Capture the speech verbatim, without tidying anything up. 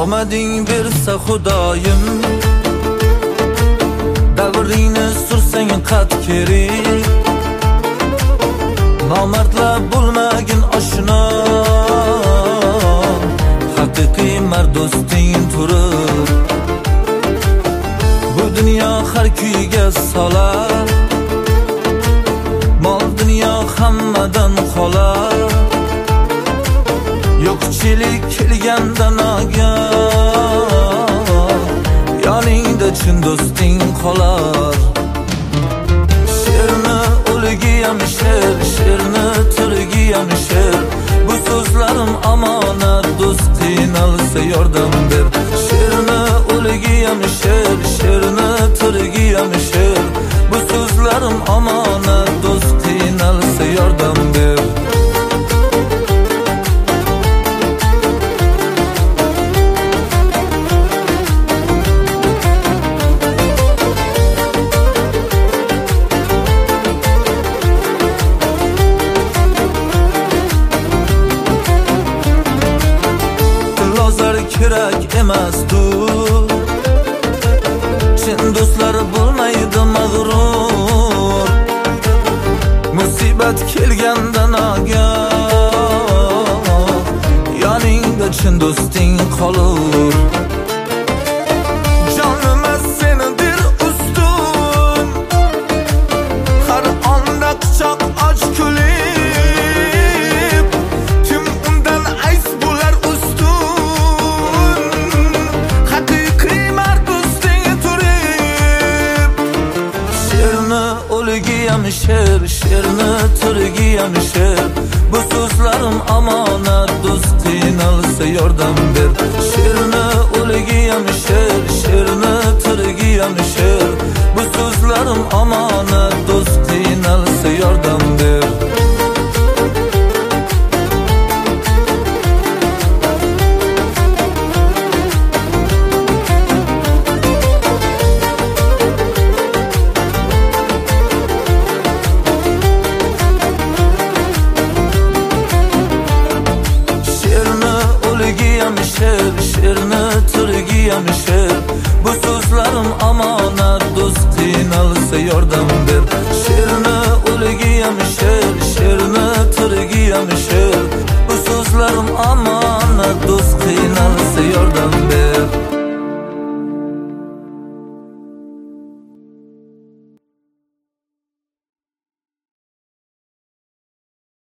omading bersa Xudoyim, davringni sursang qat kerak. Nomardlar bo'lmagin oshno, haqiqiy mard do'sting turib. Bu dunyo har kuyga solar, mol dunyo hammadan qolar. Yo'qchilik kelganda nagan, yoningda chin do'sting qolar. Sherni o'ligiyam sher, sherni tirigiyam sher. Bu so'zlarim omonat, do'st qiynalsa yordam ber. Sherni o'ligiyam sher, sherni tirigiyam sher. Bu so'zlarim omonat, do'st qiynalsa yordam ber. Kerak emasdir, chin do'stlar bo'lmaydi mag'rur. Musibat kelganda nagan, yoningda chin do'sting qolur. Jonimiz senidir ustun, har onda quchoq och kulib. Kim undan ays bo'lar sher, sherni tirigiyam sher. Bu so'zlarim omonat, do'st qiynalsa yordam ber. Sherni o'ligiyam sher, sherni tirigiyam sher. Bu so'zlarim omonat, do'st qiynalsa yordam ber. Sher, sherni tirigiyam sher. Bu so'zlarim omonat, do'st qiynalsa yordam ber.